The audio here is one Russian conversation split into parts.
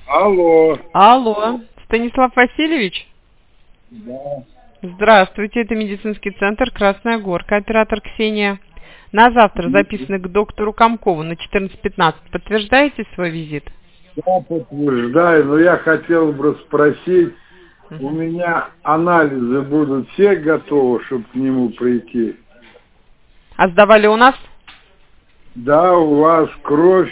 Алло. Алло, Станислав Васильевич? Да. Здравствуйте, это медицинский центр «Красная Горка», оператор Ксения. На завтра записаны к доктору Комкову на 14:15. Подтверждаете свой визит? Я подтверждаю, но я хотел бы спросить, у меня анализы будут все готовы, чтобы к нему прийти? А сдавали у нас? Да, у вас кровь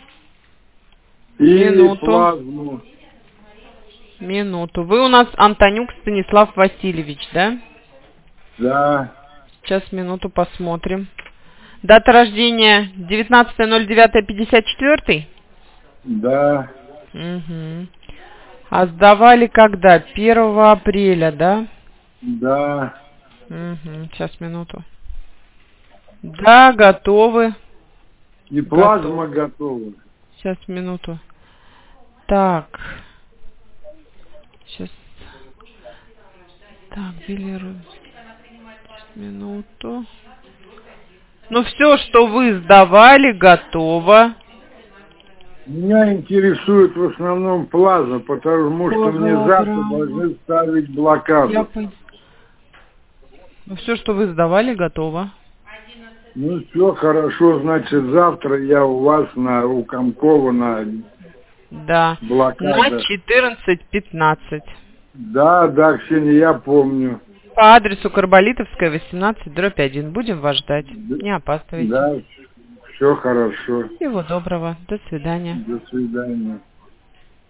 или Минуту. плазму. Минуту. Вы у нас Антонюк Станислав Васильевич, да? Да, Сейчас, минуту, посмотрим. Дата рождения 19.09.54? да, Угу. А сдавали когда? 1 апреля, да? да. Угу. Сейчас, минуту. Да, готовы. И плазма готова. Сейчас, минуту. Так. Сейчас. Так, Белеру. Минуту. Ну, все, что вы сдавали, готово. Меня интересует в основном плазма, потому что мне завтра должны ставить блокаду. Ну, все, что вы сдавали, готово. Ну все хорошо, значит завтра я у вас у Комкова на Да. блокаде. На 14:15. Да, Ксения, я помню. По адресу Карболитовская, 18/1. Будем вас ждать. Не опаздывайте. Да, все хорошо. Всего доброго. До свидания. До свидания.